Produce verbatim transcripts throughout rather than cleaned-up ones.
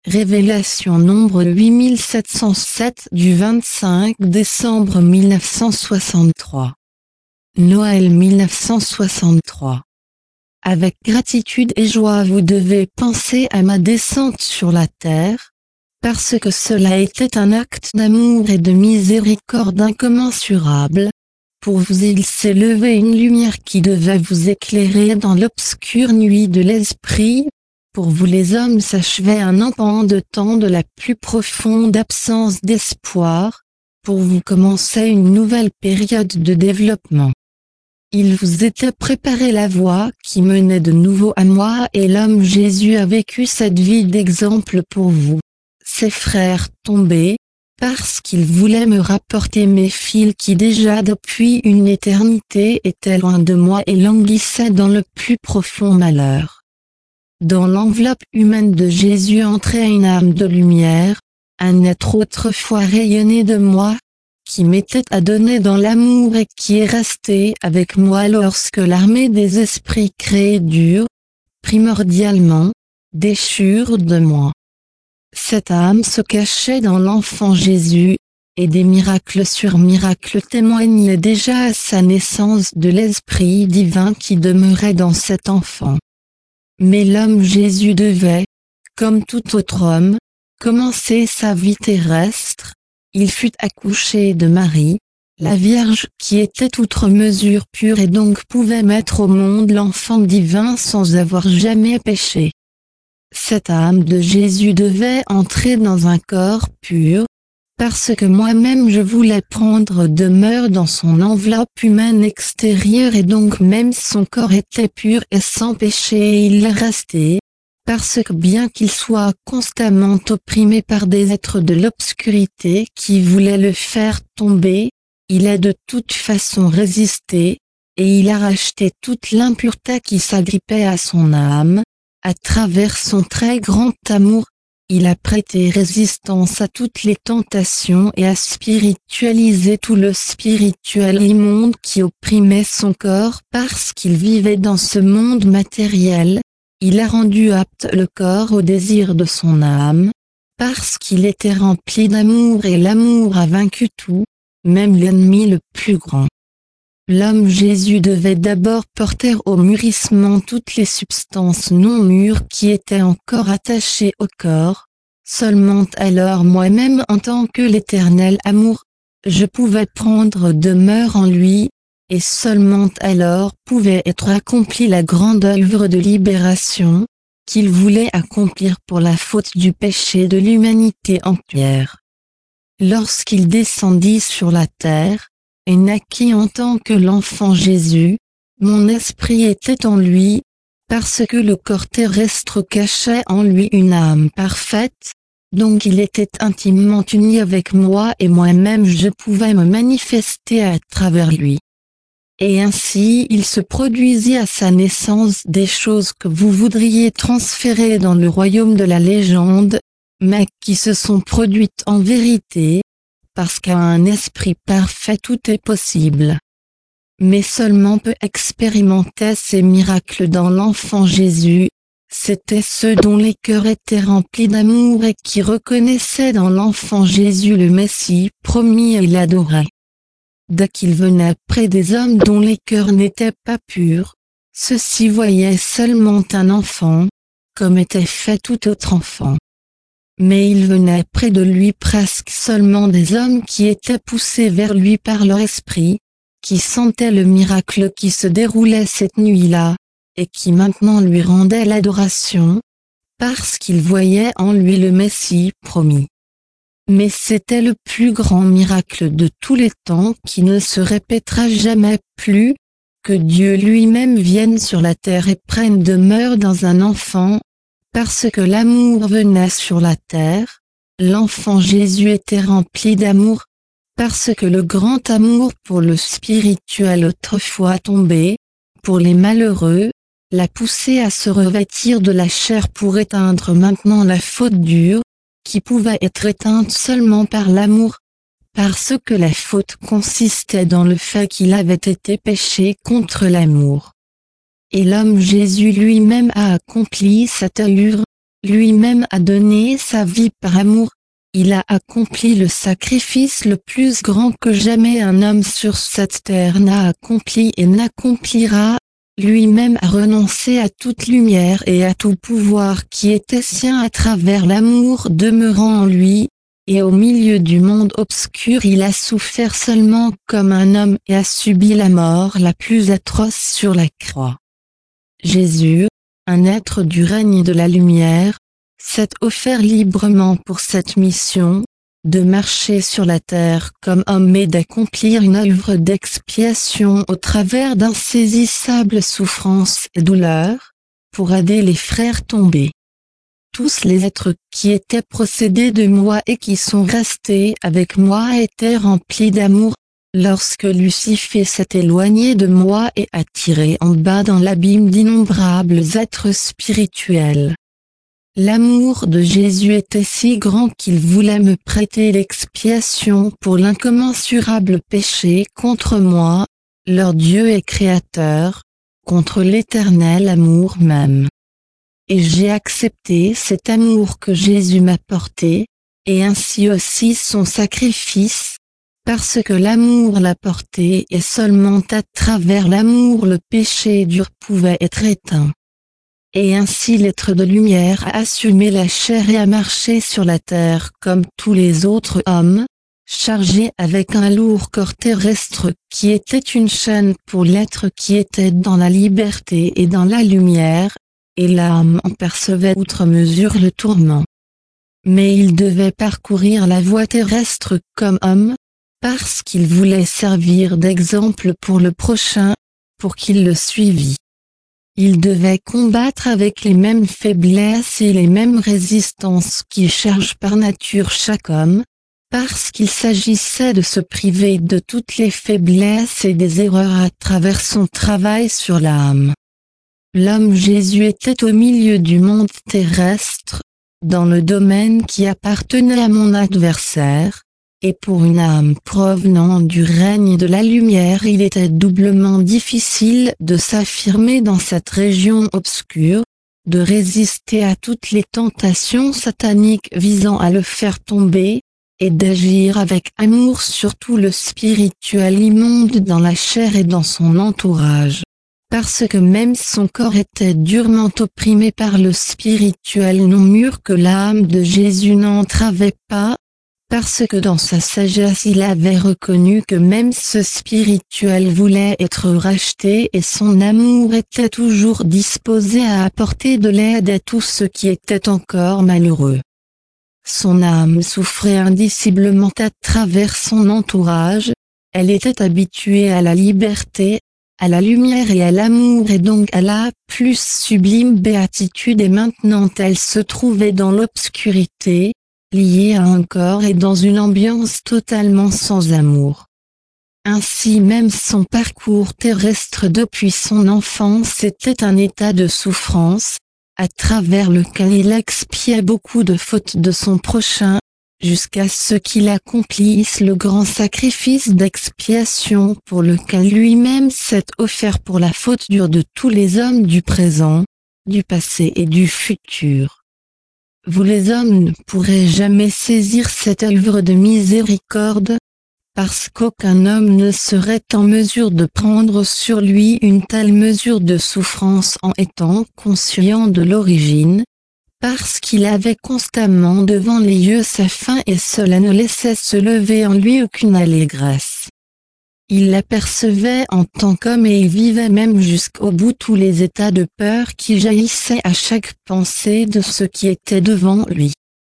Révélation nombre huit mille sept cent sept du vingt-cinq décembre mille neuf cent soixante-trois. Noël mille neuf cent soixante-trois. Avec gratitude et joie vous devez penser à ma descente sur la terre, parce que cela était un acte d'amour et de miséricorde incommensurable. Pour vous il s'est levé une lumière qui devait vous éclairer dans l'obscure nuit de l'esprit. Pour vous les hommes s'achevait un empan de temps de la plus profonde absence d'espoir. Pour vous commençait une nouvelle période de développement. Il vous était préparé la voie qui menait de nouveau à moi et l'homme Jésus a vécu cette vie d'exemple pour vous. Ses frères tombés, parce qu'il voulait me rapporter mes fils qui déjà depuis une éternité étaient loin de moi et languissaient dans le plus profond malheur. Dans l'enveloppe humaine de Jésus entrait une âme de lumière, un être autrefois rayonné de moi, qui m'était adonné dans l'amour et qui est resté avec moi lorsque l'armée des esprits créés dure, primordialement, déchurent de moi. Cette âme se cachait dans l'enfant Jésus, et des miracles sur miracles témoignaient déjà à sa naissance de l'Esprit divin qui demeurait dans cet enfant. Mais l'homme Jésus devait, comme tout autre homme, commencer sa vie terrestre. Il fut accouché de Marie, la Vierge qui était outre mesure pure et donc pouvait mettre au monde l'enfant divin sans avoir jamais péché. Cette âme de Jésus devait entrer dans un corps pur, parce que moi-même je voulais prendre demeure dans son enveloppe humaine extérieure et donc même son corps était pur et sans péché et il l'est resté, parce que bien qu'il soit constamment opprimé par des êtres de l'obscurité qui voulaient le faire tomber, il a de toute façon résisté, et il a racheté toute l'impureté qui s'agrippait à son âme. À travers son très grand amour, il a prêté résistance à toutes les tentations et a spiritualisé tout le spirituel immonde qui opprimait son corps parce qu'il vivait dans ce monde matériel. Il a rendu apte le corps au désir de son âme, parce qu'il était rempli d'amour et l'amour a vaincu tout, même l'ennemi le plus grand. L'homme Jésus devait d'abord porter au mûrissement toutes les substances non mûres qui étaient encore attachées au corps. Seulement alors moi-même en tant que l'éternel amour, je pouvais prendre demeure en lui, et seulement alors pouvait être accomplie la grande œuvre de libération, qu'il voulait accomplir pour la faute du péché de l'humanité entière. Lorsqu'il descendit sur la terre, et naquit en tant que l'enfant Jésus, mon esprit était en lui, parce que le corps terrestre cachait en lui une âme parfaite, donc il était intimement uni avec moi et moi-même je pouvais me manifester à travers lui. Et ainsi il se produisit à sa naissance des choses que vous voudriez transférer dans le royaume de la légende, mais qui se sont produites en vérité, parce qu'à un esprit parfait tout est possible. Mais seulement peu expérimentaient ces miracles dans l'enfant Jésus, c'étaient ceux dont les cœurs étaient remplis d'amour et qui reconnaissaient dans l'enfant Jésus le Messie promis et l'adoraient. Dès qu'il venait près des hommes dont les cœurs n'étaient pas purs, ceux-ci voyaient seulement un enfant, comme était fait tout autre enfant. Mais il venait près de lui presque seulement des hommes qui étaient poussés vers lui par leur esprit, qui sentaient le miracle qui se déroulait cette nuit-là, et qui maintenant lui rendaient l'adoration, parce qu'ils voyaient en lui le Messie promis. Mais c'était le plus grand miracle de tous les temps qui ne se répétera jamais plus, que Dieu lui-même vienne sur la terre et prenne demeure dans un enfant. Parce que l'amour venait sur la terre, l'enfant Jésus était rempli d'amour, parce que le grand amour pour le spirituel autrefois tombé, pour les malheureux, l'a poussé à se revêtir de la chair pour éteindre maintenant la faute dure, qui pouvait être éteinte seulement par l'amour, parce que la faute consistait dans le fait qu'il avait été péché contre l'amour. Et l'homme Jésus lui-même a accompli cette œuvre, lui-même a donné sa vie par amour, il a accompli le sacrifice le plus grand que jamais un homme sur cette terre n'a accompli et n'accomplira, lui-même a renoncé à toute lumière et à tout pouvoir qui était sien à travers l'amour demeurant en lui, et au milieu du monde obscur il a souffert seulement comme un homme et a subi la mort la plus atroce sur la croix. Jésus, un être du règne de la lumière, s'est offert librement pour cette mission, de marcher sur la terre comme homme et d'accomplir une œuvre d'expiation au travers d'insaisissables souffrances et douleurs, pour aider les frères tombés. Tous les êtres qui étaient procédés de moi et qui sont restés avec moi étaient remplis d'amour, lorsque Lucifer s'est éloigné de moi et a tiré en bas dans l'abîme d'innombrables êtres spirituels. L'amour de Jésus était si grand qu'il voulait me prêter l'expiation pour l'incommensurable péché contre moi, leur Dieu et Créateur, contre l'éternel amour même. Et j'ai accepté cet amour que Jésus m'a porté, et ainsi aussi son sacrifice, parce que l'amour l'a porté et seulement à travers l'amour le péché dur pouvait être éteint. Et ainsi l'être de lumière a assumé la chair et a marché sur la terre comme tous les autres hommes, chargé avec un lourd corps terrestre qui était une chaîne pour l'être qui était dans la liberté et dans la lumière, et l'âme en percevait outre mesure le tourment. Mais il devait parcourir la voie terrestre comme homme, parce qu'il voulait servir d'exemple pour le prochain, pour qu'il le suivît. Il devait combattre avec les mêmes faiblesses et les mêmes résistances qui chargent par nature chaque homme, parce qu'il s'agissait de se priver de toutes les faiblesses et des erreurs à travers son travail sur l'âme. L'homme Jésus était au milieu du monde terrestre, dans le domaine qui appartenait à mon adversaire, et pour une âme provenant du règne de la lumière il était doublement difficile de s'affirmer dans cette région obscure, de résister à toutes les tentations sataniques visant à le faire tomber, et d'agir avec amour sur tout le spirituel immonde dans la chair et dans son entourage. Parce que même son corps était durement opprimé par le spirituel non mûr que l'âme de Jésus n'entravait pas, parce que dans sa sagesse il avait reconnu que même ce spirituel voulait être racheté et son amour était toujours disposé à apporter de l'aide à tous ceux qui étaient encore malheureux. Son âme souffrait indiciblement à travers son entourage, elle était habituée à la liberté, à la lumière et à l'amour et donc à la plus sublime béatitude et maintenant elle se trouvait dans l'obscurité, liée à un corps et dans une ambiance totalement sans amour. Ainsi même son parcours terrestre depuis son enfance était un état de souffrance, à travers lequel il expiait beaucoup de fautes de son prochain, jusqu'à ce qu'il accomplisse le grand sacrifice d'expiation pour lequel lui-même s'est offert pour la faute dure de tous les hommes du présent, du passé et du futur. Vous les hommes ne pourrez jamais saisir cette œuvre de miséricorde, parce qu'aucun homme ne serait en mesure de prendre sur lui une telle mesure de souffrance en étant conscient de l'origine, parce qu'il avait constamment devant les yeux sa faim et cela ne laissait se lever en lui aucune allégresse. Il l'apercevait en tant qu'homme et il vivait même jusqu'au bout tous les états de peur qui jaillissaient à chaque pensée de ce qui était devant lui.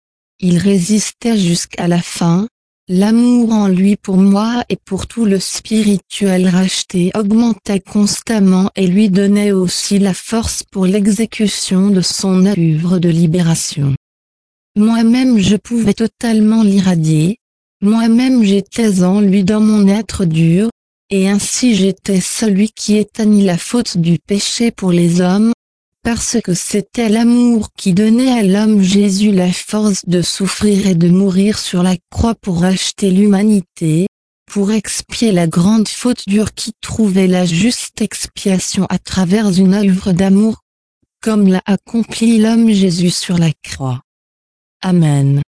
Il résistait jusqu'à la fin, l'amour en lui pour moi et pour tout le spirituel racheté augmentait constamment et lui donnait aussi la force pour l'exécution de son œuvre de libération. Moi-même je pouvais totalement l'irradier, moi-même j'étais en lui dans mon être dur, et ainsi j'étais celui qui éteignit la faute du péché pour les hommes, parce que c'était l'amour qui donnait à l'homme Jésus la force de souffrir et de mourir sur la croix pour racheter l'humanité, pour expier la grande faute dure qui trouvait la juste expiation à travers une œuvre d'amour, comme l'a accompli l'homme Jésus sur la croix. Amen.